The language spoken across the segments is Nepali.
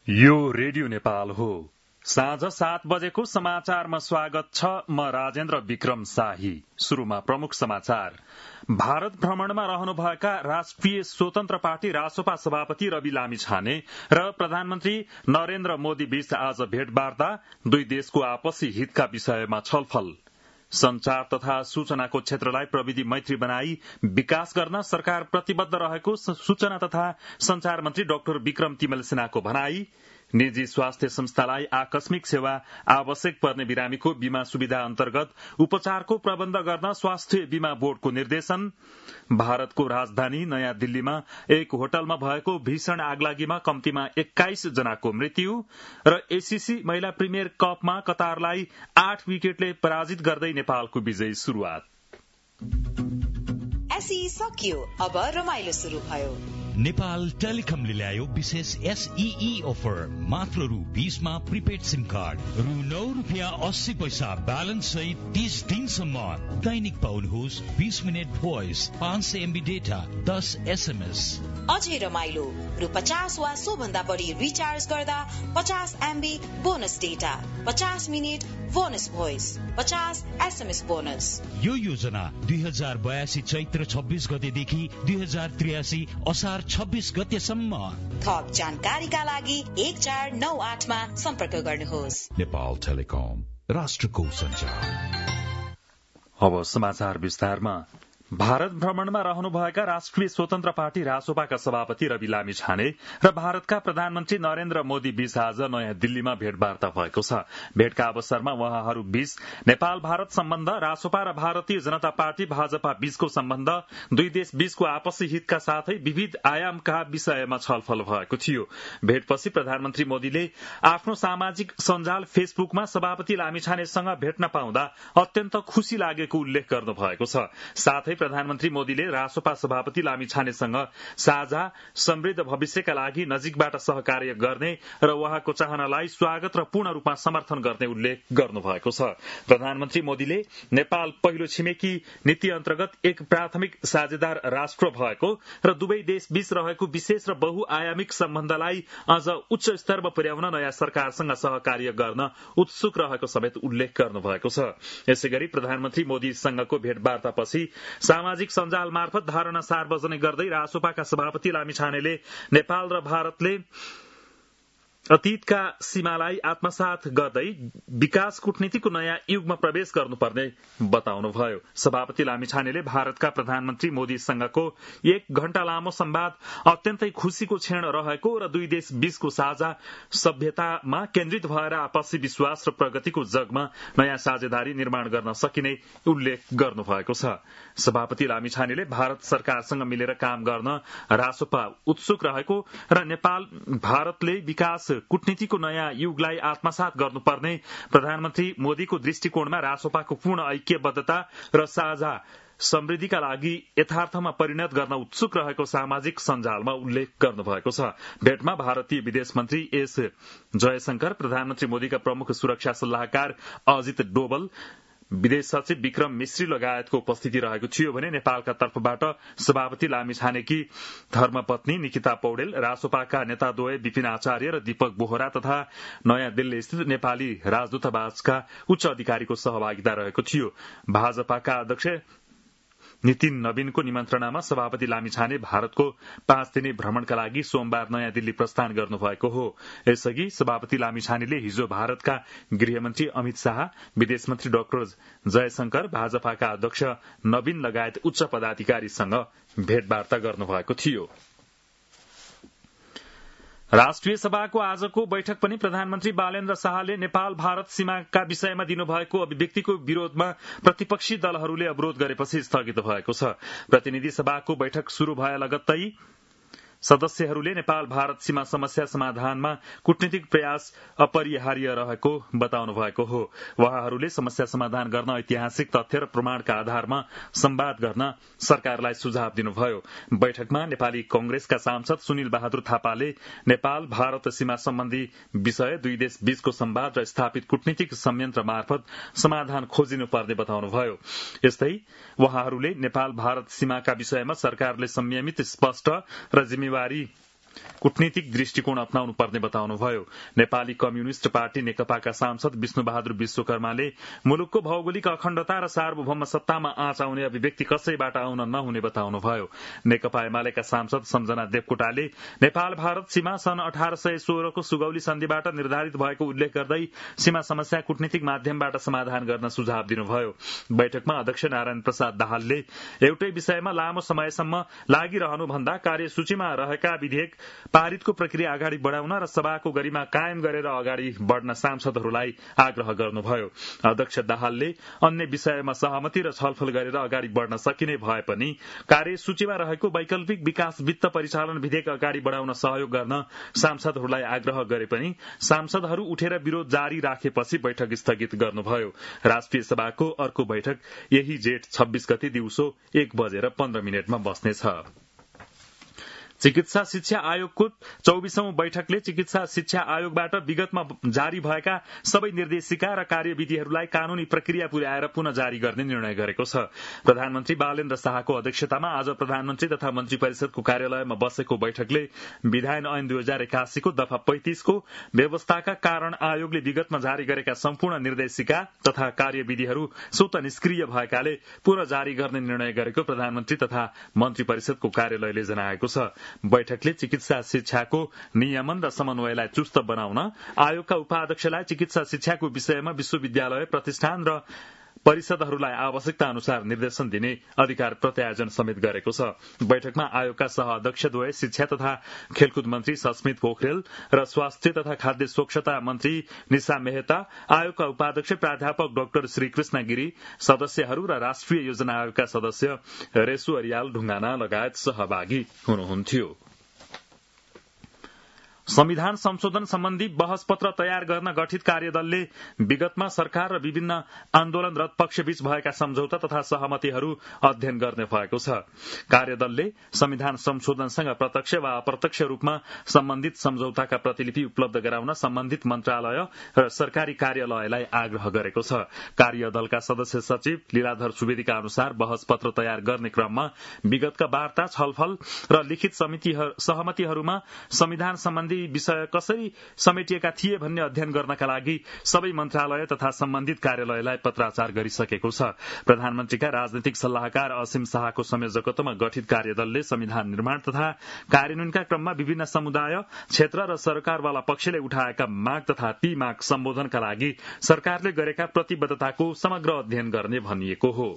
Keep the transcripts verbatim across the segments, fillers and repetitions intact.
यो रेडियो नेपाल हो। साँझ सात बजेको समाचारमा स्वागत छ। म राजेन्द्र विक्रम शाही। शुरूमा प्रमुख समाचार। भारत भ्रमणमा रहनुभएका राष्ट्रिय स्वतन्त्र पार्टी रासोपा सभापति रवि लामिछाने र प्रधानमन्त्री नरेन्द्र मोदी बीच आज भेटवार्ता, दुई देशको आपसी हितका विषयमा छलफल। संचार तथा सूचनाको क्षेत्रलाई प्रविधि मैत्री बनाई विकास गर्न सरकार प्रतिबद्ध रहेको सूचना तथा संचार मन्त्री डाक्टर विक्रम तिमल सिन्हाको भनाई। निजी स्वास्थ्य संस्थालाई आकस्मिक सेवा आवश्यक पर्ने बिरामीको बीमा सुविधा अन्तर्गत उपचारको प्रबन्ध गर्न स्वास्थ्य बीमा बोर्डको निर्देशन। भारतको राजधानी नयाँ दिल्लीमा एक होटलमा भएको भीषण आगलागीमा कम्तीमा एक्काइस जनाको मृत्यु र एसीसी महिला प्रिमियर कपमा कतारलाई आठ विकेटले पराजित गर्दै नेपालको विजयी शुरूआत। एसई सकियो, अब रमाइलो शुरू भयो। नेपाल टेलिकमले ल्यायो विशेष एसईई अफर। मात्र रु बीसमा प्रिपेड सिम कार्ड, रु नौ रुपियाँ अस्सी पैसा ब्यालेन्स सहित तीस दिनसम्म। दैनिक पाउनुहोस् बीस मिनट भोइस, पाँच सय एमबी डेटा, दस एसएमएस। अझै रमाइलो, रु पचास वा सो भन्दा बढी रिचार्ज गर्दा पचास एमबी बोनस डेटा, पचास मिनट बोनस भोइस, पचास एसएमएस बोनस। यो योजना दुई हजार बयासी चैत्र छब्बीस गतेदेखि दुई हजार त्रियासी असार छब्बीस गतेसम्म। थप जानकारीका लागि एक चार नौ आठमा सम्पर्क गर्नुहोस्। नेपाल टेलिकम, राष्ट्रको सञ्चार। अब समाचार विस्तारमा। भारत भ्रमणमा रहनुभएका राष्ट्रिय स्वतन्त्र पार्टी रासोपाका सभापति रवि लामिछाने र भारतका प्रधानमन्त्री नरेन्द्र मोदी बीच आज नयाँ दिल्लीमा भेटवार्ता भएको छ। भेटका अवसरमा उहाँहरू बीच नेपाल भारत सम्बन्ध, रासोपा र भारतीय जनता पार्टी भाजपा बीचको सम्बन्ध, दुई देश बीचको आपसी हितका साथै विविध आयामका विषयमा छलफल भएको थियो। भेटपछि प्रधानमन्त्री मोदीले आफ्नो सामाजिक सञ्जाल फेसबुकमा सभापति लामिछानेसँग भेट्न पाउँदा अत्यन्त खुशी लागेको उल्लेख गर्नु भएको छ। साथै प्रधानमन्त्री मोदीले रासोपा सभापति लामिछानेसँग साझा समृद्ध भविष्यका लागि नजिकबाट सहकार्य गर्ने र उहाँको चाहनालाई स्वागत र पूर्ण रूपमा समर्थन गर्ने उल्लेख गर्नुभएको छ। प्रधानमन्त्री मोदीले नेपाल पहिलो छिमेकी नीति अन्तर्गत एक प्राथमिक साझेदार राष्ट्र भएको र दुवै देश बीच रहेको विशेष र बहुआयामिक सम्बन्धलाई अझ उच्च स्तरमा पुर्याउन नयाँ सरकारसँग सहकार्य गर्न उत्सुक रहेको समेत उल्लेख गर्नुभएको छ। यसैगरी प्रधानमन्त्री मोदीसँगको भेटवार्तापछि सामाजिक सञ्जाल मार्फत धारणा सार्वजनिक गर्दै रासोपाका सभापति लामिछानेले नेपाल र भारतले अतीतका सीमालाई आत्मसात गर्दै विकास कूटनीतिको नयाँ युगमा प्रवेश गर्नुपर्ने बताउनुभयो। सभापति लामिछानेले भारतका प्रधानमन्त्री मोदीसँगको एक घण्टा लामो संवाद अत्यन्तै खुशीको क्षण रहेको र दुई देश बीचको साझा सभ्यतामा केन्द्रित भएर आपसी विश्वास र प्रगतिको जगमा नयाँ साझेदारी निर्माण गर्न सकिने उल्लेख गर्नुभएको छ। सभापति लामिछानेले भारत सरकारसँग मिलेर काम गर्न रासोपा उत्सुक रहेको र नेपाल भारतले विकास कूटनीतिको नयाँ युगलाई आत्मसात गर्नुपर्ने प्रधानमन्त्री मोदीको दृष्टिकोणमा रासोपाको पूर्ण ऐक्यबद्धता र साझा समृद्धिका लागि यथार्थमा परिणत गर्न उत्सुक रहेको सामाजिक सञ्जालमा उल्लेख गर्नुभएको छ। भेटमा भारतीय विदेश मन्त्री एस जयशंकर, प्रधानमन्त्री मोदीका प्रमुख सुरक्षा सल्लाहकार अजित डोवल, विदेश सचिव विक्रम मिश्री लगायतको उपस्थिति रहेको थियो भने नेपालका तर्फबाट सभापति लामिछानेकी धर्मपत्नी निकिता पौडेल, रासोपाका नेताद्वय विपिन आचार्य र दीपक बोहरा तथा नयाँ दिल्ली स्थित नेपाली राजदूतावासका उच्च अधिकारीको सहभागिता रहेको थियो। भाजपाका अध्यक्ष नितिन नवीनको निमन्त्रणामा सभापति लामिछाने भारतको पाँच दिने भ्रमणका लागि सोमबार नयाँ दिल्ली प्रस्थान गर्नुभएको हो। यसअघि सभापति लामिछानेले हिजो भारतका गृहमन्त्री अमित शाह, विदेश मन्त्री डाक्टर जयशंकर, भाजपाका अध्यक्ष नवीन लगायत उच्च पदाधिकारीसँग भेटवार्ता गर्नुभएको थियो। राष्ट्रिय सभाको आजको बैठक पनि प्रधानमन्त्री बालेन्द्र शाहले नेपाल भारत सीमाका विषयमा दिनुभएको अभिव्यक्तिको विरोधमा प्रतिपक्षी दलहरूले अवरोध गरेपछि स्थगित भएको छ। प्रतिनिधि सभाको बैठक शुरू भए लगत्तै सदस्यहरूले नेपाल भारत सीमा समस्या समाधानमा कूटनीतिक प्रयास अपरिहार्य रहेको बताउनु भएको हो। उहाँहरूले समस्या समाधान गर्न ऐतिहासिक तथ्य र प्रमाणका आधारमा संवाद गर्न सरकारलाई सुझाव दिनुभयो। बैठकमा नेपाली कंग्रेसका सांसद सुनिल बहादुर थापाले नेपाल भारत सीमा सम्बन्धी विषय दुई देश बीचको संवाद र स्थापित कूटनीतिक संयन्त्र मार्फत समाधान खोजिनुपर्ने बताउनुभयो। यस्तै उहाँहरूले नेपाल भारत सीमाका विषयमा सरकारले संयमित, स्पष्ट र जिम्मेवारी कूटनीतिक दृष्टिकोण अप्नाउनु पर्ने बताउनुभयो। नेपाली कम्युनिष्ट पार्टी नेकपाका सांसद विष्णुबहादुर विश्वकर्माले मुलुकको भौगोलिक अखण्डता र सार्वभौम सत्तामा आँच आउने अभिव्यक्ति कसैबाट आउन नहुने बताउनुभयो। नेकपा एमालेका सांसद सम्झना देवकोटाले नेपाल भारत सीमा सन् अठार सय सोह्रको सुगौली सन्धिबाट निर्धारित भएको उल्लेख गर्दै सीमा समस्या कूटनीतिक माध्यमबाट समाधान गर्न सुझाव दिनुभयो। बैठकमा अध्यक्ष नारायण प्रसाद दाहालले एउटै विषयमा लामो समयसम्म लागिरहनु भन्दा कार्यसूचीमा रहेका विधेयक पारितको प्रक्रिया अगाडि बढ़ाउन र सभाको गरिमा कायम गरेर अगाडि बढ़न सांसदहरूलाई आग्रह गर्नुभयो। अध्यक्ष दाहालले अन्य विषयमा सहमति र छलफल गरेर अगाडि बढ़न सकिने भए पनि कार्यसूचीमा रहेको वैकल्पिक विकास वित्त परिचालन विधेयक अगाडि बढ़ाउन सहयोग गर्न सांसदहरूलाई आग्रह गरे पनि सांसदहरू उठेर विरोध जारी राखेपछि बैठक स्थगित गर्नुभयो। राष्ट्रिय सभाको अर्को बैठक यही जेठ छब्बीस गते दिउँसो एक बजेर पन्ध्र मिनटमा बस्नेछ। चिकित्सा शिक्षा आयोगको चौबीसौं बैठकले चिकित्सा शिक्षा आयोगबाट विगतमा जारी भएका सबै निर्देशिका र कार्यविधिहरूलाई कानूनी प्रक्रिया पुर्याएर पुनः जारी गर्ने निर्णय गरेको छ। प्रधानमन्त्री बालेन्द्र शाहको अध्यक्षतामा आज प्रधानमन्त्री तथा मन्त्री परिषदको कार्यालयमा बसेको बैठकले विधान ऐन दुई हजार एकासीको दफा पैंतिसको व्यवस्थाका कारण आयोगले विगतमा जारी गरेका सम्पूर्ण निर्देशिका तथा कार्यविधिहरू स्वत निष्क्रिय भएकाले पुनः जारी गर्ने निर्णय गरेको प्रधानमन्त्री तथा मन्त्री परिषदको कार्यालयले जनाएको छ। बैठकले चिकित्सा शिक्षाको नियमन र समन्वयलाई चुस्त बनाउन आयोगका उपाध्यक्षलाई चिकित्सा शिक्षाको विषयमा विश्वविद्यालय प्रतिष्ठान र परिषदहरूलाई आवश्यकता अनुसार निर्देशन दिने अधिकार प्रत्यायोजन समेत गरेको छ। बैठकमा आयोगका सह अध्यक्षद्वय शिक्षा तथा खेलकुद मन्त्री सस्मित पोखरेल र स्वास्थ्य तथा खाद्य स्वच्छता मन्त्री निशा मेहता, आयोगका उपाध्यक्ष प्राध्यापक डाक्टर श्रीकृष्ण गिरी, सदस्यहरू र राष्ट्रिय योजना आयोगका सदस्य रेसु अरियाल ढुङ्गाना लगायत सहभागी हुनुहुन्थ्यो। संविधान संशोधन सम्बन्धी बहस पत्र तयार गर्न गठित कार्यदलले विगतमा सरकार र विभिन्न आन्दोलनरत पक्षबीच भएका सम्झौता तथा सहमतिहरू अध्ययन गर्ने भएको छ। कार्यदलले संविधान संशोधनसँग प्रत्यक्ष वा अप्रत्यक्ष रूपमा सम्बन्धित सम्झौताका प्रतिलिपि उपलब्ध गराउन सम्बन्धित मन्त्रालय र सरकारी कार्यालयलाई आग्रह गरेको छ। कार्यदलका सदस्य सचिव लीलाधर सुवेदीका अनुसार बहस पत्र तयार गर्ने क्रममा विगतका वार्ता, छलफल र लिखित सहमतिहरूमा संविधान सम्बन्धी विषय कसरी समेटिएका थिए भन्ने अध्ययन गर्नका लागि सबै मन्त्रालय तथा सम्बन्धित कार्यालयलाई पत्राचार गरिसकेको छ। प्रधानमन्त्रीका राजनीतिक सल्लाहकार असीम शाहको संयोजकत्वमा गठित कार्यदलले संविधान निर्माण तथा कार्यान्वयनका क्रममा विभिन्न समुदाय, क्षेत्र र सरकारवाला पक्षले उठाएका माग तथा ती माग सम्बोधनका लागि सरकारले गरेका प्रतिबद्धताको समग्र अध्ययन गर्ने भनिएको हो।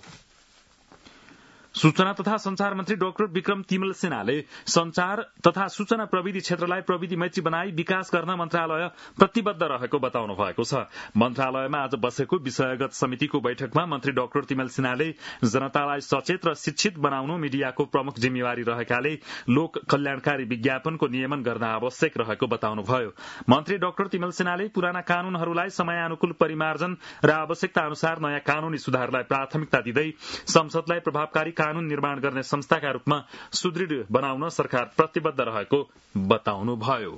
सूचना तथा संचार मन्त्री डाक्टर विक्रम तिमल सेनाले संचार तथा सूचना प्रविधि क्षेत्रलाई प्रविधि मैत्री बनाई विकास गर्न मन्त्रालय प्रतिबद्ध रहेको बताउनु भएको छ। मन्त्रालयमा आज बसेको विषयगत समितिको बैठकमा मन्त्री डाक्टर तिमल सेनाले जनतालाई सचेत र शिक्षित बनाउनु मीडियाको प्रमुख जिम्मेवारी रहेकाले लोक कल्याणकारी विज्ञापनको नियमन गर्न आवश्यक रहेको बताउनुभयो। मन्त्री डाक्टर तिमल सेनाले पुराना कानूनहरूलाई समयानुकूल परिमार्जन र आवश्यकता अनुसार नयाँ कानूनी सुधारलाई प्राथमिकता दिँदै संसदलाई प्रभावकारी कानून निर्माण गर्ने संस्थाका रूपमा सुदृढ बनाउन सरकार प्रतिबद्ध रहेको बताउनुभयो।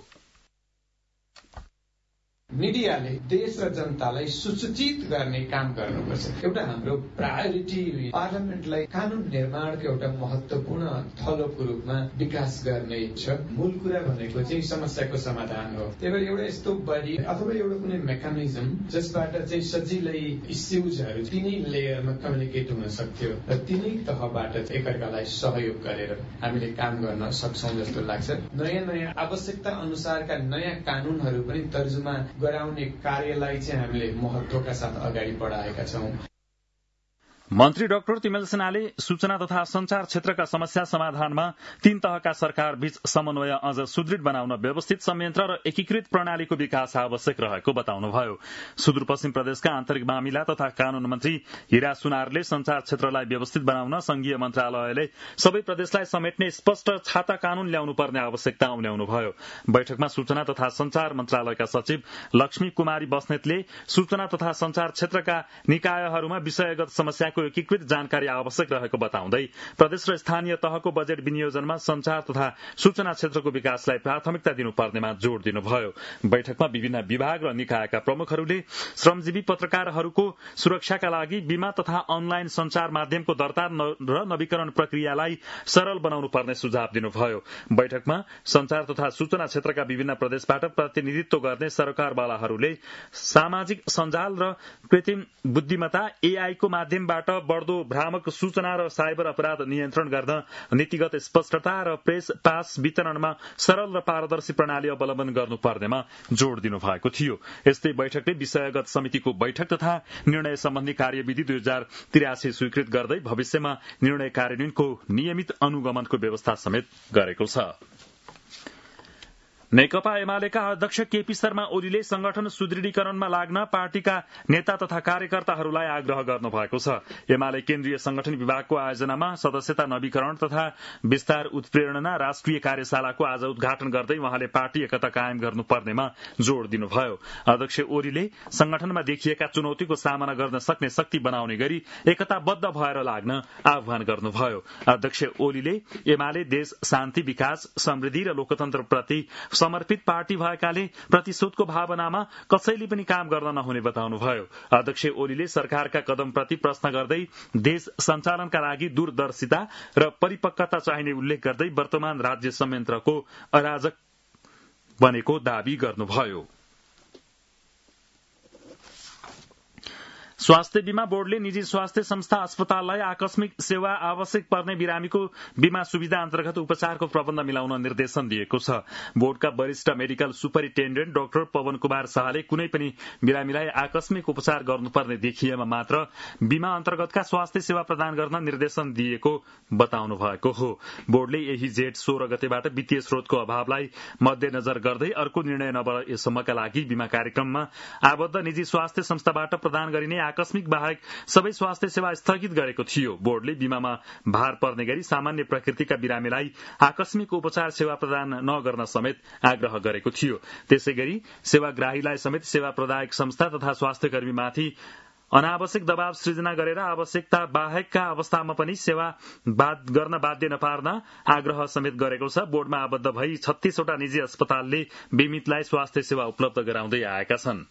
मिडियाले देश र जनतालाई सुसूचित गर्ने काम गर्नुपर्छ। एउटा हाम्रो प्रायोरिटी पार्लियामेन्टलाई कानून निर्माणको एउटा महत्वपूर्ण थलोको रूपमा विकास गर्ने छ। मूल कुरा भनेको चाहिँ समस्याको समाधान हो। त्यही भएर एउटा यस्तो बडी अथवा एउटा कुनै मेकानिजम जसबाट चाहिँ सजिलै इस्युजहरू तिनै लेयरमा कम्युनिकेट हुन सक्थ्यो र तिनै तहबाट एकअर्कालाई सहयोग गरेर हामीले काम गर्न सक्छौं जस्तो लाग्छ। नयाँ नयाँ आवश्यकता अनुसारका नयाँ कानूनहरू पनि तर्जुमा गराउने कार्यलाई चाहिँ हामीले महत्वका साथ अगाडि बढाएका छौं। मन्त्री डाक्टर तिमल सेनाले सूचना तथा संचार क्षेत्रका समस्या समाधानमा तीन तहका सरकार बीच समन्वय अझ सुदृढ बनाउन व्यवस्थित संयन्त्र र एकीकृत प्रणालीको विकास आवश्यक रहेको बताउनुभयो। सुदूरपश्चिम प्रदेशका आन्तरिक मामिला तथा कानून मन्त्री हिरा सुनारले संचार क्षेत्रलाई व्यवस्थित बनाउन संघीय मन्त्रालयले सबै प्रदेशलाई समेट्ने स्पष्ट छाता कानून ल्याउनु पर्ने आवश्यकता उठाउनुभयो। बैठकमा सूचना तथा संचार मन्त्रालयका सचिव लक्ष्मी कुमारी बस्नेतले सूचना तथा संचार क्षेत्रका निकायहरूमा विषयगत समस्याको विकासको एकीकृत जानकारी आवश्यक रहेको बताउँदै प्रदेश र स्थानीय तहको बजेट विनियोजनमा संचार तथा सूचना क्षेत्रको विकासलाई प्राथमिकता दिनुपर्नेमा जोड़ दिनुभयो। बैठकमा विभिन्न विभाग र निकायका प्रमुखहरूले श्रमजीवी पत्रकारहरूको सुरक्षाका लागि बीमा तथा अनलाइन संचार माध्यमको दर्ता र नवीकरण प्रक्रियालाई सरल बनाउनु पर्ने सुझाव दिनुभयो। बैठकमा संचार तथा सूचना क्षेत्रका विभिन्न प्रदेशबाट प्रतिनिधित्व गर्ने सरकारवालाहरूले सामाजिक सञ्जाल र कृत्रिम बुद्धिमत्ता एआई को माध्यमबाट बढ़दो भ्रामक सूचना र साइबर अपराध नियन्त्रण गर्न नीतिगत स्पष्टता र प्रेस पास वितरणमा सरल र पारदर्शी प्रणाली अवलम्बन गर्नुपर्नेमा जोड़ दिनुभएको थियो। यस्तै बैठकले विषयगत समितिको बैठक तथा निर्णय सम्बन्धी कार्यविधि दुई हजार त्रियासी स्वीकृत गर्दै भविष्यमा निर्णय कार्यान्वयनको नियमित अनुगमनको व्यवस्था समेत गरेको छ। नेकपा एमालेका अध्यक्ष केपी शर्मा ओलीले संगठन सुदृढीकरणमा लाग्न पार्टीका नेता तथा कार्यकर्ताहरूलाई आग्रह गर्नुभएको छ। एमाले केन्द्रीय संगठन विभागको आयोजनामा सदस्यता नवीकरण तथा विस्तार उत्प्रेरणा राष्ट्रिय कार्यशालाको आज उद्घाटन गर्दै उहाँले पार्टी एकता कायम गर्नुपर्नेमा जोड़ दिनुभयो। अध्यक्ष ओलीले संगठनमा देखिएका चुनौतीको सामना गर्न सक्ने शक्ति बनाउने गरी एकताबद्ध भएर लाग्न आह्वान गर्नुभयो। अध्यक्ष ओलीले एमाले देश शान्ति, विकास, समृद्धि र लोकतन्त्रप्रति समर्पित पार्टी भएकाले प्रतिशोधको भावनामा कसैले पनि काम गर्न नहुने बताउनुभयो। अध्यक्ष ओलीले सरकारका कदमप्रति प्रश्न गर्दै देश सञ्चालनका लागि दूरदर्शिता र परिपक्वता चाहिने उल्लेख गर्दै वर्तमान राज्य संयन्त्रको अराजक बनेको दावी गर्नुभयो। स्वास्थ्य बीमा बोर्डले निजी स्वास्थ्य संस्था अस्पताललाई आकस्मिक सेवा आवश्यक पर्ने बिरामीको बीमा सुविधा अन्तर्गत उपचारको प्रबन्ध मिलाउन निर्देशन दिएको छ। बोर्डका वरिष्ठ medical superintendent doctor Pawan Kumar शाहले कुनै पनि बिरामीलाई आकस्मिक उपचार गर्नुपर्ने देखिएमा मात्र बीमा अन्तर्गतका स्वास्थ्य सेवा प्रदान गर्न निर्देशन दिएको बताउनु भएको हो। बोर्डले यही जेठ सोह्र गतेबाट वित्तीय स्रोतको अभावलाई मध्यनजर गर्दै अर्को निर्णय नभएसम्मका लागि बीमा कार्यक्रममा आबद्ध निजी स्वास्थ्य संस्थाबाट प्रदान गरिने आकस्मिक बाहेक सबै स्वास्थ्य सेवा स्थगित गरेको थियो। बोर्डले बीमामा भार पर्ने गरी सामान्य प्रकृतिका बिरामीलाई आकस्मिक उपचार सेवा प्रदान नगर्न समेत आग्रह गरेको थियो। त्यसैगरी सेवाग्राहीलाई समेत सेवा प्रदायक संस्था तथा स्वास्थ्य कर्मीमाथि अनावश्यक दबाव सृजना गरेर आवश्यकता बाहेकका अवस्थामा पनि सेवा गर्न बाध्य नपार्न आग्रह समेत गरेको छ। बोर्डमा आबद्ध भई छत्तीसवटा निजी अस्पतालले बीमितलाई स्वास्थ्य सेवा उपलब्ध गराउँदै आएका छन्।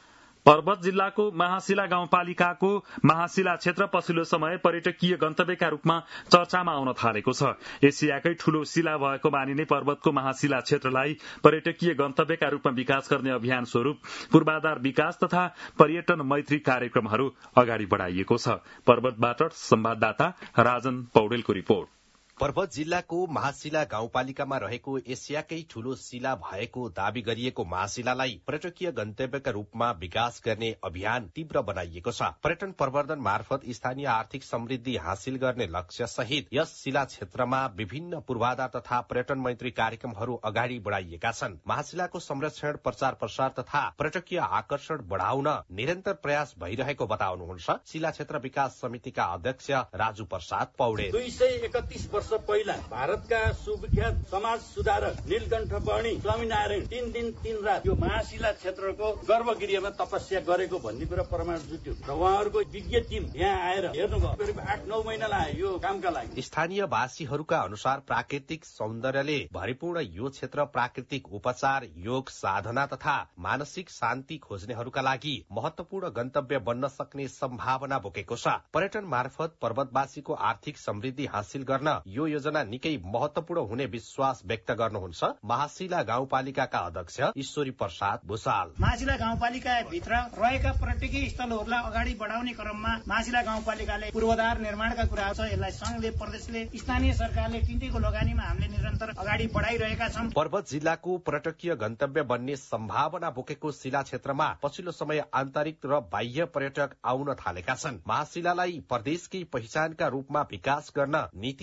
पर्वत जिल्लाको महाशिला गाउँपालिकाको महाशिला क्षेत्र पछिल्लो समय पर्यटकीय गन्तव्यका रूपमा चर्चामा आउन थालेको छ। एसियाकै ठूलो शिला भएको मानिने पर्वतको महाशिला क्षेत्रलाई पर्यटकीय गन्तव्यका रूपमा विकास गर्ने अभियान स्वरूप पूर्वाधार विकास तथा पर्यटन मैत्री कार्यक्रमहरू अगाडि बढाइएको छ। पर्वतबाट संवाददाता राजन पौडेलको रिपोर्ट। पर्वत जिल्लाको महाशिला गाउँपालिकामा रहेको एसियाकै ठूलो शिला भएको दावी गरिएको महाशिलालाई पर्यटकीय गन्तव्यका रूपमा विकास गर्ने अभियान तीव्र बनाइएको छ। पर्यटन प्रवर्धन मार्फत स्थानीय आर्थिक समृद्धि हासिल गर्ने लक्ष्य सहित यस शिला क्षेत्रमा विभिन्न पूर्वाधार तथा पर्यटन मैत्री कार्यक्रमहरू अगाडि बढाइएका छन्। महाशिलाको संरक्षण, प्रचार प्रसार तथा पर्यटकीय आकर्षण बढ़ाउन निरन्तर प्रयास भइरहेको बताउनुहुन्छ शिला क्षेत्र विकास समितिका अध्यक्ष राजु प्रसाद पौडेल। दुई सय एकतीस वर्ष पहिला भारतका सुविख्यात समाज सुधारक नीलकण्ठ वर्णी स्वामीनारायण तीन दिन तीन रात यो महाशिला क्षेत्रको गर्भगृहमा तपस्या गरेको भन्ने कुरा प्रमाण जुट्यो र उहाँहरूको विज्ञ टिम यहाँ आएर हेर्नुभयो। करिब आठ नौ महिना लाग्यो यो कामका लागि। स्थानीय वासीहरूका अनुसार प्राकृतिक सौन्दर्यले भरिपूर्ण यो क्षेत्र प्राकृतिक उपचार, योग साधना तथा मानसिक शान्ति खोज्नेहरूका लागि महत्वपूर्ण गन्तव्य बन्न सक्ने सम्भावना बोकेको छ। पर्यटन मार्फत पर्वतवासीको आर्थिक समृद्धि हासिल गर्न यो योजना निकै महत्वपूर्ण हुने विश्वास व्यक्त गर्नुहुन्छ महाशिला गाउँपालिकाका अध्यक्ष ईश्वरी प्रसाद भूषाल। महाशिला गाउँपालिका भित्र रहेका पर्यटकीय स्थलहरूलाई अगाडि बढाउने क्रममा महाशिला गाउँपालिकाले पूर्वाधार निर्माणका कुरा छ। यसलाई संघले, प्रदेशले, स्थानीय सरकारले तिनटैको लगानीमा हामीले निरन्तर अगाडि बढाइरहेका छौं। पर्वत जिल्लाको पर्यटकीय गन्तव्य बन्ने सम्भावना बोकेको शिला क्षेत्रमा पछिल्लो समय आन्तरिक र बाह्य पर्यटक आउन थालेका छन्। महाशिलालाई प्रदेशकै पहिचानका रूपमा विकास गर्न नीति र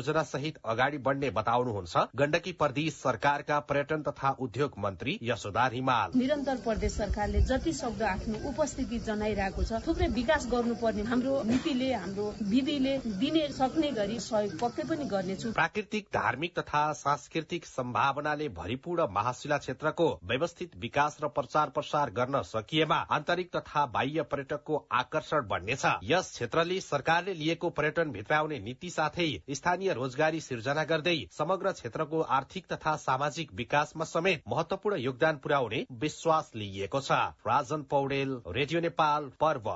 योजना सहित अगाडि बढ्ने बताउनुहुन्छ गण्डकी प्रदेश सरकारका पर्यटन तथा उद्योग मन्त्री यशोधर हिमाल। निरन्तर प्रदेश सरकारले जति सक्दो आफ्नो उपस्थिति जनाइरहेको छ। थुप्रै विकास गर्नुपर्ने हाम्रो नीतिले हाम्रो विधिले दिने सक्ने गरी सहयोग पक्कै पनि गर्नेछु। प्राकृतिक, धार्मिक तथा सांस्कृतिक सम्भावनाले भरिपूर्ण महाशिला क्षेत्रको व्यवस्थित विकास र प्रचार प्रसार गर्न सकिएमा आन्तरिक तथा बाह्य पर्यटकको आकर्षण बढ्नेछ। यस क्षेत्रले सरकारले लिएको पर्यटन भित्राउने नीति साथै स्थानीय रोजगारी सिर्जना गर्दै समग्र क्षेत्रको आर्थिक तथा सामाजिक विकासमा समेत महत्वपूर्ण योगदान पुर्याउने विश्वास लिइएको छ। राजन पौडेल, रेडियो नेपाल, पर्व।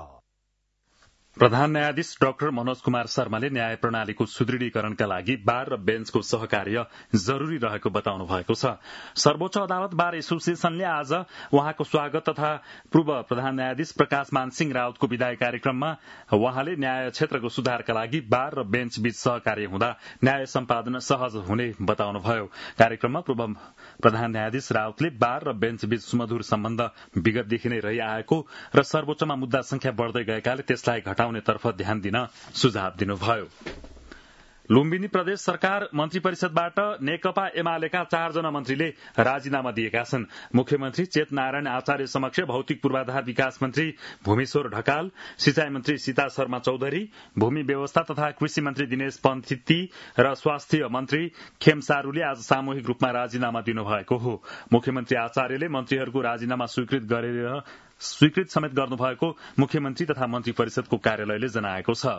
प्रधान न्यायाधीश डाक्टर मनोज कुमार शर्माले न्याय प्रणालीको सुदृढीकरणका लागि बार र बेन्चको सहकार्य जरूरी रहेको बताउनु भएको छ। सर्वोच्च अदालत बार एसोसिएशनले आज उहाँको स्वागत तथा पूर्व प्रधान न्यायाधीश प्रकाश मानसिंह राउतको विदाई कार्यक्रममा उहाँले न्याय क्षेत्रको सुधारका लागि बार र बेन्च बीच सहकार्य हुँदा न्याय सम्पादन सहज हुने बताउनुभयो। कार्यक्रममा पूर्व प्रधान न्यायाधीश राउतले बार र बेन्च बीच सुमधुर सम्बन्ध विगतदेखि नै रहिआएको र सर्वोच्चमा मुद्दा संख्या बढ्दै गएकाले त्यसलाई घटाउनेतर्फ ध्यान दिन सुझाव दिनुभयो। लुम्बिनी प्रदेश सरकार मन्त्री परिषदबाट नेकपा एमालेका चारजना मन्त्रीले राजीनामा दिएका छन्। मुख्यमन्त्री चेत नारायण आचार्य समक्ष भौतिक पूर्वाधार विकास मन्त्री भूमिश्वर ढकाल, सिंचाई मन्त्री सीता शर्मा चौधरी, भूमि व्यवस्था तथा कृषि मन्त्री दिनेश पन्थिती र स्वास्थ्य मन्त्री खेमसारूले आज सामूहिक रूपमा राजीनामा दिनुभएको हो। मुख्यमन्त्री आचार्यले मन्त्रीहरूको राजीनामा स्वीकृत गरेर स्वीकृत समेत गर्नुभएको मुख्यमन्त्री तथा मन्त्री परिषदको कार्यालयले जनाएको छ।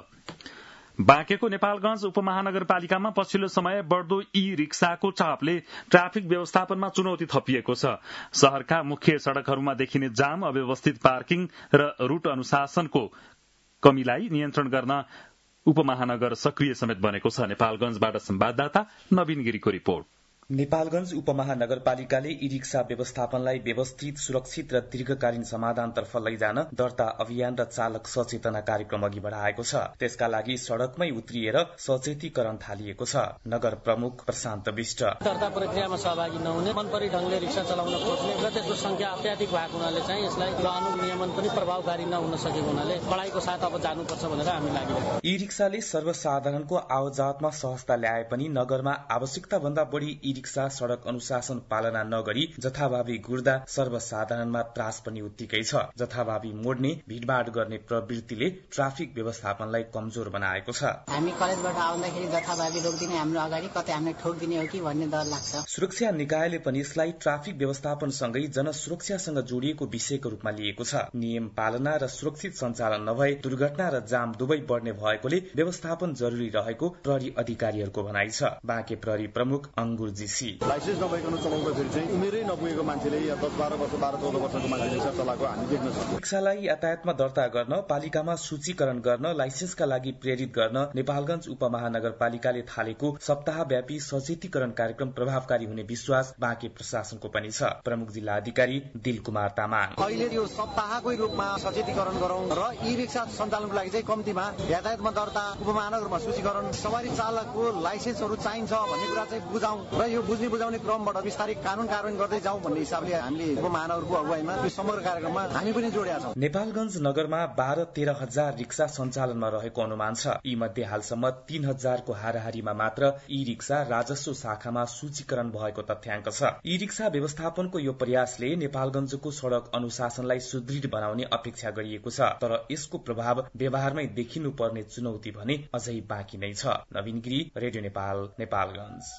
बाँकेको नेपालगंज उपमहानगरपालिकामा पछिल्लो समय बढ्दो ई रिक्साको चापले ट्राफिक व्यवस्थापनमा चुनौती थपिएको छ। शहरका मुख्य सड़कहरूमा देखिने जाम, अव्यवस्थित पार्किङ र रूट अनुशासनको कमीलाई नियन्त्रण गर्न उपमहानगर सक्रिय समेत बनेको छ। नेपालगंजबाट संवाददाता नवीन गिरीको रिपोर्ट। नेपालगंज उपमहानगरपालिकाले ई रिक्सा व्यवस्थापनलाई व्यवस्थित, सुरक्षित र दीर्घकालीन समाधानतर्फ लैजान दर्ता अभियान र चालक सचेतना कार्यक्रम अघि बढ़ाएको छ। त्यसका लागि सड़कमै उत्रिएर सचेतीकरण थालिएको छ। नगर प्रमुख प्रशान्त विष्ट दर्ता प्रक्रियामा सहभागी नहुने, मनपरी ढंगले रिक्सा चलाउन खोज्ने र त्यसको संख्या अत्याधिक भएको हुनाले चाहिँ यसलाई कानून नियमन पनि प्रभावकारी नहुन सकेको हुनाले कडाइको साथ अब जानुपर्छ भनेर हामी लागिरहेका छौं। ई रिक्साले सर्वसाधारणको आवाजातमा सहजता ल्याए पनि नगरमा आवश्यकता भन्दा बढ़ी ई रिक्सा सड़क अनुशासन पालना नगरी जथाभावी गुड्दा सर्वसाधारणमा त्रास पनि उत्तिकै छ। जथाभावी मोड्ने, भीड़भाड़ गर्ने प्रवृत्तिले ट्राफिक व्यवस्थापनलाई कमजोर बनाएको छ। हामी कलेजबाट आउँदाखेरि जथाभावी रोकिदिने, हाम्रो अगाडि कतै हामीले ठोकिदिने हो कि भन्ने डर लाग्छ। सुरक्षा निकायले पनि यसलाई ट्राफिक व्यवस्थापनसँगै जनसुरक्षासँग जोडिएको विषयको रूपमा लिएको छ। नियम पालना र सुरक्षित सञ्चालन नभए दुर्घटना र जाम दुवै बढ्ने भएकोले व्यवस्थापन जरूरी रहेको प्रहरी अधिकारीहरूको भनाइ छ। बाँके प्रहरी प्रमुख अंगुर लाइसेन्स नभइकन चलाउँदाखेरि चाहिँ उमेरै नपुगेको मान्छेले या दस बाह्र वर्ष बाह्र चौध वर्षको मान्छेले रिक्सा चलाएको हामी देख्न सक्छौं। रिक्सालाई यातायातमा दर्ता गर्न, पालिकामा सूचीकरण गर्न, लाइसेन्सका लागि प्रेरित गर्न नेपालगंज उपमहानगरपालिकाले थालेको सप्ताहव्यापी सचेतीकरण कार्यक्रम प्रभावकारी हुने विश्वास बाँके प्रशासनको पनि छ। प्रमुख जिल्ला अधिकारी दिल कुमार तामाङ अहिले यो सप्ताहकै रूपमा सचेतीकरण गरौं र ई रिक्सा सञ्चालनको लागि चाहिँ कम्तीमा यातायातमा दर्ता, उपमहानगरमा सूचीकरण, सवारी चालकको लाइसेन्सहरू चाहिन्छ भन्ने कुरा चाहिँ बुझाउँ र यो बुझ्ने बुझाउने क्रमबाट विस्तारित कानून कार्यान्वयन गर्दै जाउँ भन्ने हिसाबले हामीले उपमहानगरको अगुवाईमा यो समग्र कार्यक्रममा हामी पनि जोडेका छौं। नेपालगंज नगरमा बाह्र तेह्र हजार रिक्सा सञ्चालनमा रहेको अनुमान छ। यी मध्ये हालसम्म तीन हजारको हाराहारीमा मात्र ई रिक्सा राजस्व शाखामा सूचीकरण भएको तथ्याङ्क छ। ई रिक्सा व्यवस्थापनको यो प्रयासले नेपालगंजको सड़क अनुशासनलाई सुदृढ बनाउने अपेक्षा गरिएको छ। तर यसको प्रभाव व्यवहारमै देखिनुपर्ने चुनौती भने अझै बाँकी नै छ। नवीन गिरी, रेडियो नेपाल, नेपालगंज।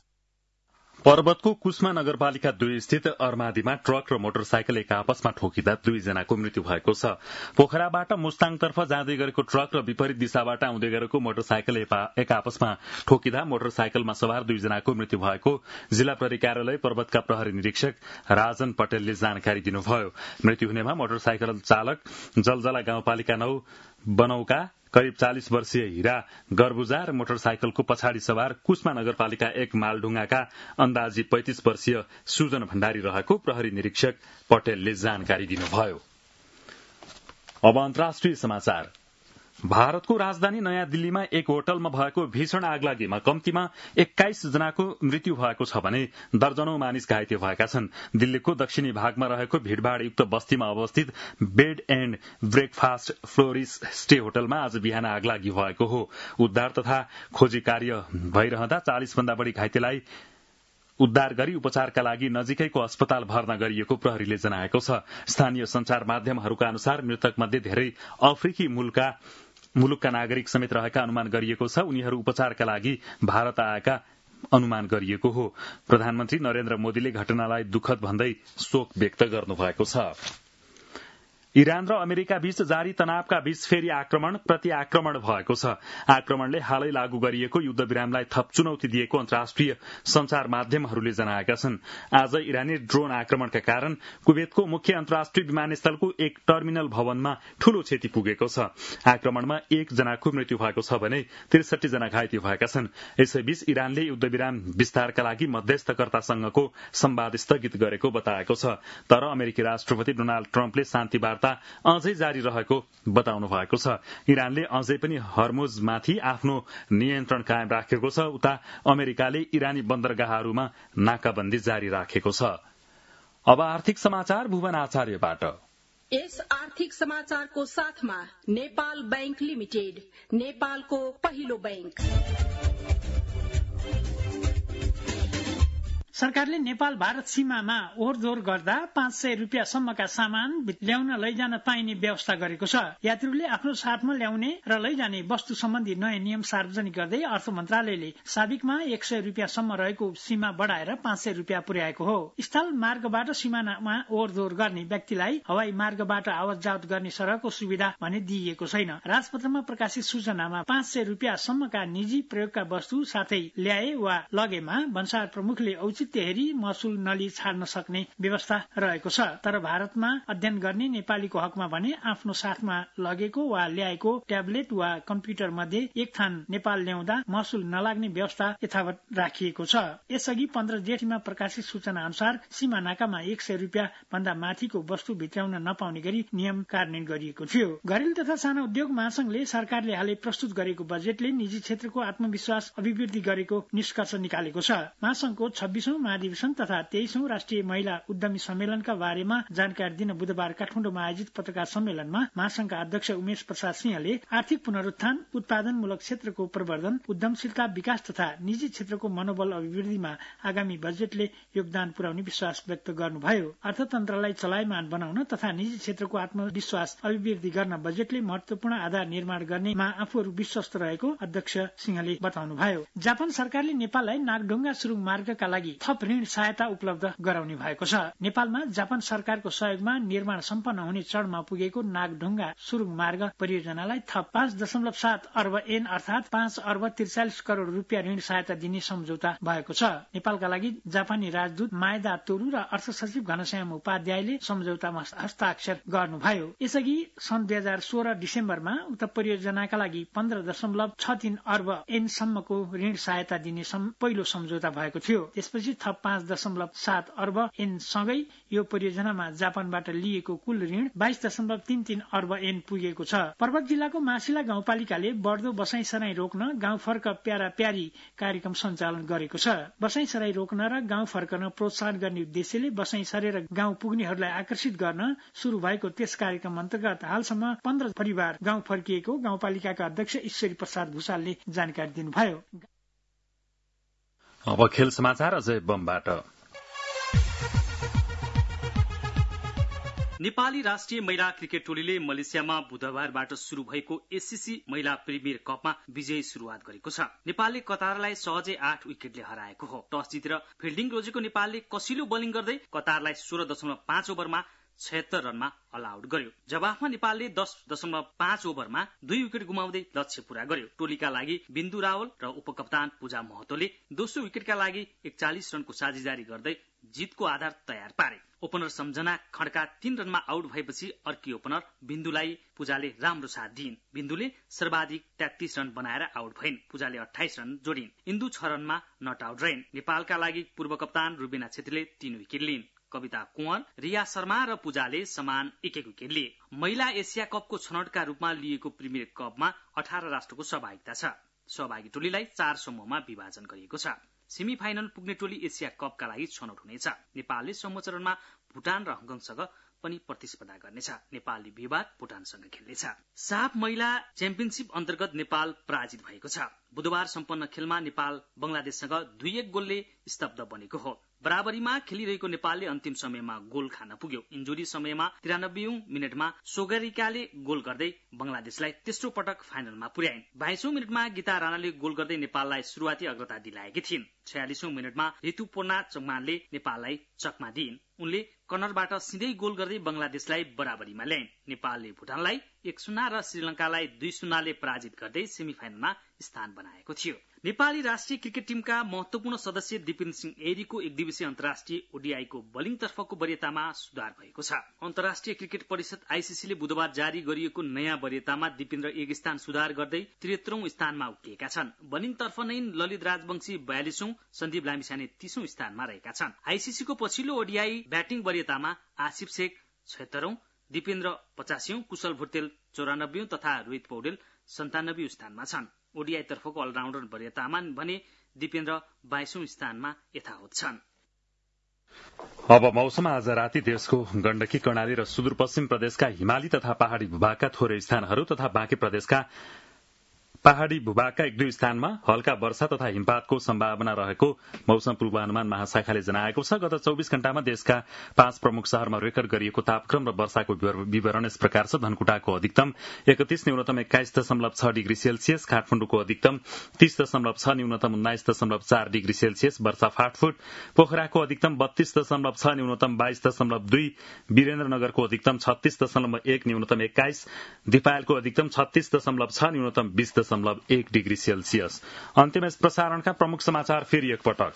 पर्वतको कुस्मा नगरपालिका दुई स्थित अर्मादीमा ट्रक र मोटरसाइकल एक आपसमा ठोकिँदा दुईजनाको मृत्यु भएको छ। पोखराबाट मुस्ताङतर्फ जाँदै गरेको ट्रक र विपरीत दिशाबाट आउँदै गरेको मोटरसाइकल एक आपसमा ठोकिँदा मोटरसाइकलमा सवार दुईजनाको मृत्यु भएको जिल्ला प्रहरी कार्यालय पर्वतका प्रहरी निरीक्षक राजन पटेलले जानकारी दिनुभयो। मृत्यु हुनेमा मोटरसाइकल चालक जलजला गाउँपालिका नौ बनौका करिब चालिस वर्षीय हिरा गर्बुजा र मोटरसाइकलको पछाडि सवार कुस्मा नगरपालिका एक मालढुङ्गाका अन्दाजी पैंतिस वर्षीय सुजन भण्डारी रहेको प्रहरी निरीक्षक पटेलले जानकारी दिनुभयो। अब अन्तर्राष्ट्रिय समाचार। भारतको राजधानी नयाँ दिल्लीमा एक होटलमा भएको भीषण आगलागीमा कम्तीमा एक्काइस जनाको मृत्यु भएको छ भने दर्जनौं मानिस घाइते भएका छन्। दिल्लीको दक्षिणी भागमा रहेको भीड़भाड़युक्त बस्तीमा अवस्थित bed and breakfast Floris stay होटलमा आज बिहान आगलागी भएको हो। उद्धार तथा खोजी कार्य भइरहँदा चालिस भन्दा बढ़ी घाइतेलाई उद्धार गरी उपचारका लागि नजिकैको अस्पताल भर्ना गरिएको प्रहरीले जनाएको छ। स्थानीय संचार माध्यमहरूका अनुसार मृतक मध्ये धेरै अफ्रिकी मूलका मुलुकका नागरिक समेत रहेका अनुमान गरिएको छ। उनीहरू उपचारका लागि भारत आएका अनुमान गरिएको हो। प्रधानमन्त्री नरेन्द्र मोदीले घटनालाई दुःखद भन्दै शोक व्यक्त गर्नुभएको छ। इरान र अमेरिका बीच जारी तनावका बीच फेरि आक्रमण प्रति आक्रमण भएको छ। आक्रमणले हालै लागू गरिएको युद्ध विरामलाई थप चुनौती दिएको अन्तर्राष्ट्रिय संचार माध्यमहरूले जनाएका छन्। आज इरानी ड्रोन आक्रमणका कारण कुवेतको मुख्य अन्तर्राष्ट्रिय विमानस्थलको एक टर्मिनल भवनमा ठूलो क्षति पुगेको छ। आक्रमणमा एक जनाको मृत्यु भएको छ भने त्रिसठी जना घाइते भएका छन्। यसैबीच इरानले युद्ध विराम विस्तारका लागि मध्यस्थकर्तासँगको संवाद स्थगित गरेको बताएको छ। तर अमेरिकी राष्ट्रपति डोनाल्ड ट्रम्पले शान्ति वार्ता अझै जारी रहेको बताउनु भएको छ। इरानले अझै पनि हर्मुजमाथि आफ्नो नियन्त्रण कायम राखेको छ। उता अमेरिकाले इरानी बन्दरगाहहरूमा नाकाबन्दी जारी राखेको छ। अब आर्थिक समाचार भुवन आचार्यबाट। यस आर्थिक समाचारको साथमा नेपाल बैंक लिमिटेड, नेपालको पहिलो बैंक। सरकारले नेपाल भारत सीमामा ओहोरदोहोर गर्दा पाँच सय रूपियाँसम्मका सामान ल्याउन लैजान पाइने व्यवस्था गरेको छ। यात्रुले आफ्नो साथमा ल्याउने र लैजाने वस्तु सम्बन्धी नयाँ नियम सार्वजनिक गर्दै अर्थ मन्त्रालयले साबिकमा एक सय रूपियाँसम्म रहेको सीमा बढ़ाएर पाँच सय रूपियाँ पुर्याएको हो। स्थल मार्गबाट सीमानामा ओहोरदोहोर गर्ने व्यक्तिलाई हवाई मार्गबाट आवत जावत गर्ने सड़कको सुविधा भने दिइएको छैन। राजपत्रमा प्रकाशित सूचनामा पाँच सय रूपियाँसम्मका निजी प्रयोगका वस्तु साथै ल्याए वा लगेमा भन्सार प्रमुखले औचित्य हेरी महसुल नलिई छाड्न सक्ने व्यवस्था रहेको छ। तर भारतमा अध्ययन गर्ने नेपालीको हकमा भने आफ्नो साथमा लगेको वा ल्याएको ट्याब्लेट वा कम्प्युटर मध्ये एक थान नेपाल ल्याउँदा महसुल नलाग्ने व्यवस्था यथावत राखिएको छ। यसअघि पन्ध्र जेठमा प्रकाशित सूचना अनुसार सीमा नाकामा एक सय रूपियाँ भन्दा माथिको वस्तु भित्राउन नपाउने गरी नियम कार्यान्वयन गरिएको थियो। घरेलु तथा साना उद्योग महासंघले सरकारले हालै प्रस्तुत गरेको बजेटले निजी क्षेत्रको आत्मविश्वास अभिवृद्धि गरेको निष्कर्ष निकालेको छ। महासंघको छब्बीसौं महाधिवेशन तथा तेइसौं राष्ट्रिय महिला उद्यमी सम्मेलनका बारेमा जानकारी दिन बुधबार काठमाडौँमा आयोजित पत्रकार सम्मेलनमा महासंघका अध्यक्ष उमेश प्रसाद सिंहले आर्थिक पुनरुत्थान, उत्पादनमूलक क्षेत्रको प्रवर्धन, उद्यमशीलता विकास तथा निजी क्षेत्रको मनोबल अभिवृद्धिमा आगामी बजेटले योगदान पुर्याउने विश्वास व्यक्त गर्नुभयो। अर्थतन्त्रलाई चलायमान बनाउन तथा निजी क्षेत्रको आत्मविश्वास अभिवृद्धि गर्न बजेटले महत्वपूर्ण आधार निर्माण गर्नेमा आफूहरू विश्वस्त रहेको अध्यक्ष सिंहले बताउनुभयो। जापान सरकारले नेपाललाई नागढुङ्गा सुरुङ मार्गका लागि थप ऋण सहायता उपलब्ध गराउने भएको छ। नेपालमा जापान सरकारको सहयोगमा निर्माण सम्पन्न हुने चरणमा पुगेको नागढुङ्गा सुरुङ मार्ग परियोजनालाई थप पाँच दशमलव सात अर्ब एन अर्थात पाँच अर्ब त्रिचालिस करोड़ रूपियाँ ऋण सहायता दिने सम्झौता भएको छ। नेपालका लागि जापानी राजदूत माएदा तोरू र अर्थ सचिव घनश्याम उपाध्यायले सम्झौतामा हस्ताक्षर गर्नुभयो। यसअघि सन् दुई हजार सोह्र डिसेम्बरमा उक्त परियोजनाका लागि पन्ध्र दशमलव छ तीन अर्ब एन सम्मको ऋण सहायता दिने पहिलो सम्झौता भएको थियो। त्यसपछि थप पाँच दशमलव सात अर्ब एन सँगै यो परियोजनामा जापानबाट लिएको कुल ऋण बाइस दशमलव तीन तीन अर्ब एन पुगेको छ। पर्वत जिल्लाको मासिला गाउँपालिकाले बढ़दो बसाइसराई रोक्न गाउँ फर्क प्यारा प्यारी कार्यक्रम सञ्चालन गरेको छ। बसाइसराई रोक्न र गाउँ फर्कन प्रोत्साहन गर्ने उद्देश्यले बसाइ सरेर गाउँ पुग्नेहरूलाई आकर्षित गर्न शुरू भएको त्यस कार्यक्रम अन्तर्गत हालसम्म पन्ध्र परिवार गाउँ फर्किएको गाउँपालिकाका अध्यक्ष ईश्वरी प्रसाद भूषालले जानकारी दिनुभयो। अब खेल समाचार अजय बमबाट। नेपाली राष्ट्रिय महिला क्रिकेट टोलीले मलेसियामा बुधबारबाट शुरू भएको एससीसी महिला प्रिमियर कपमा विजयी शुरूआत गरेको छ। नेपालले कतारलाई सहजै आठ विकेटले हराएको हो। टस जितेर फिल्डिङ रोजेको नेपालले कसिलो बोलिङ गर्दै कतारलाई सोह्र दशमलव पाँच ओभरमा छयत्तर रनमा अल आउट गर्यो। जवाफमा नेपालले दस दशमलव पाँच ओभरमा दुई विकेट गुमाउँदै लक्ष्य पूरा गर्यो। टोलीका लागि बिन्दु रावल र उपकप्तान पूजा महतोले दोस्रो विकेटका लागि एकचालिस रनको साझेदारी गर्दै जितको आधार तयार पारे। ओपनर सम्झना खड्का तीन रनमा आउट भएपछि अर्की ओपनर बिन्दुलाई पूजाले राम्रो साथ दिइन्। बिन्दुले सर्वाधिक तेत्तीस रन बनाएर आउट भइन्। पूजाले अठाइस रन जोडिन्। इन्दु छ रनमा नट आउट रहिन्। नेपालका लागि पूर्व कप्तान रुबिना छेत्रीले तीन विकेट लिइन्। कविता कुँवर, रिया शर्मा र पूजाले समान एक एक विकेट लिए। महिला एसिया कपको छनौटका रूपमा लिएको प्रिमियर कपमा अठार राष्ट्रको सहभागिता छ। सहभागी टोलीलाई चार समूहमा विभाजन गरिएको छ। सेमी फाइनल पुग्ने टोली एसिया कपका लागि छनौट हुनेछ। नेपालले सम्म चरणमा भुटान र हङकङसँग पनि प्रतिस्पर्धा गर्नेछ। नेपालले विवाद भुटानसँग खेल्नेछ। साफ महिला च्याम्पियनशिप अन्तर्गत नेपाल पराजित भएको छ। बुधबार सम्पन्न खेलमा नेपाल बंगलादेशसँग दुई एक गोलले स्तब्ध बनेको हो। बराबरीमा खेलिरहेको नेपालले अन्तिम समयमा गोल खान पुग्यो। इन्जुरी समयमा तिरानब्बेऔं मिनटमा सोगरिकाले गोल गर्दै बंगलादेशलाई तेस्रो पटक फाइनलमा पुर्याइन्। बाइसौं मिनटमा गीता राणाले गोल गर्दै नेपाललाई शुरूआती अग्रता दिलाएकी थिइन्। छयालिसौं मिनटमा ऋतुपूर्णा चौमानले नेपाललाई चकमा दिइन्। उनले कर्नरबाट सिधै गोल गर्दै बंगलादेशलाई बराबरीमा ल्याइन्। नेपालले भुटानलाई एक शून्य र श्रीलंकालाई दुई शून्यले पराजित गर्दै सेमिफाइनलमा स्थान बनाएको थियो। नेपाली राष्ट्रिय क्रिकेट टीमका महत्वपूर्ण सदस्य दिपेन्द्र सिंह एरीको एक दिवसीय अन्तर्राष्ट्रिय ओडीआईको बलिङ तर्फको वरियतामा सुधार भएको छ। अन्तर्राष्ट्रिय क्रिकेट परिषद आईसीसीले बुधबार जारी गरिएको नयाँ वरियतामा दिपेन्द्र एक स्थान सुधार गर्दै त्रिहत्तरौं स्थानमा उक्लिएका छन्। बलिङ तर्फ नै ललित राजवंशी बयालिसौं, सन्दीप लामिछाने तीसौं स्थानमा रहेका छन्। आईसीसीको पछिल्लो ओडीआई ब्याटिङ वरियतामा आसिफ शेख छयत्तरौं, दिपेन्द्र पचासीौं, कुशल भुटेल चौरानब्बेौं तथा रोहित पौडेल सन्तानब्बे स्थानमा छन्। ओडीआई तर्फको अलराउन्डर वरियतामा भने दिपेन्द्र बाइसौं स्थानमा यथावत छन्। अब मौसम। आज राति देशको गण्डकी, कर्णाली र सुदूरपश्चिम प्रदेशका हिमाली तथा पहाड़ी भूभागका थोरै स्थानहरू तथा बाँकी प्रदेशका पहाड़ी भूभागका एक दुई स्थानमा हल्का वर्षा तथा हिमपातको सम्भावना रहेको मौसम पूर्वानुमान महाशाखाले जनाएको छ। गत चौबिस घण्टामा देशका पाँच प्रमुख शहरमा रेकर्ड गरिएको तापक्रम र वर्षाको विवरण यस प्रकार छ। धनकुटाको अधिकतम एकतीस, न्यूनतम एक्काइस दशमलव छ डिग्री सेल्सियस, काठमाडौँको अधिकतम तीस दशमलव छ, न्यूनतम उन्नाइस दशमलव चार डिग्री सेल्सियस, वर्षा फाटफुट, पोखराको अधिकतम बत्तीस दशमलव छ, न्यूनतम बाइस दशमलव दुई, वीरेन्द्रनगरको अधिकतम छत्तीस दशमलव एक, न्यूनतम एक्काइस, दिपायलको अधिकतम छत्तीस दशमलव छ, न्यूनतम बीस दशमलव एक डिग्री सेल्सियस। अन्त्यमा यस प्रसारणका प्रमुख समाचार फेरि एकपटक।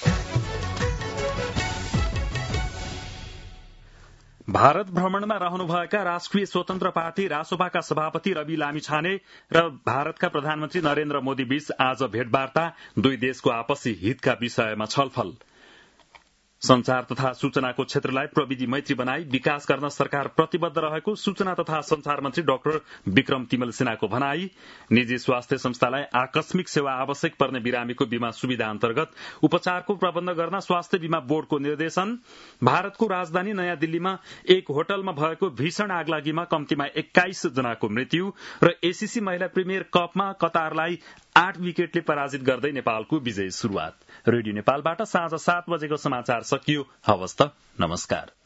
भारत भ्रमणमा रहनुभएका राष्ट्रिय स्वतन्त्र पार्टी रासोपाका सभापति रवि लामिछाने र भारतका प्रधानमन्त्री नरेन्द्र मोदी बीच आज भेटवार्ता, दुई देशको आपसी हितका विषयमा छलफल। संचार तथा सूचनाको क्षेत्रलाई प्रविधि मैत्री बनाई विकास गर्न सरकार प्रतिबद्ध रहेको सूचना तथा संचार मन्त्री डाक्टर विक्रम तिमल सिन्हाको भनाई। निजी स्वास्थ्य संस्थालाई आकस्मिक सेवा आवश्यक पर्ने बिरामीको बीमा सुविधा अन्तर्गत उपचारको प्रबन्ध गर्न स्वास्थ्य बीमा बोर्डको निर्देशन। भारतको राजधानी नयाँ दिल्लीमा एक होटलमा भएको भीषण आगलागीमा कम्तीमा एक्काइस जनाको मृत्यु र एसीसी महिला प्रिमियर कपमा कतारलाई आठ विकेटले पराजित गर्दै नेपालको विजयी शुरूआत। रेडियो नेपालबाट साँझ सात बजेको समाचार सकियो। हवस् त, नमस्कार।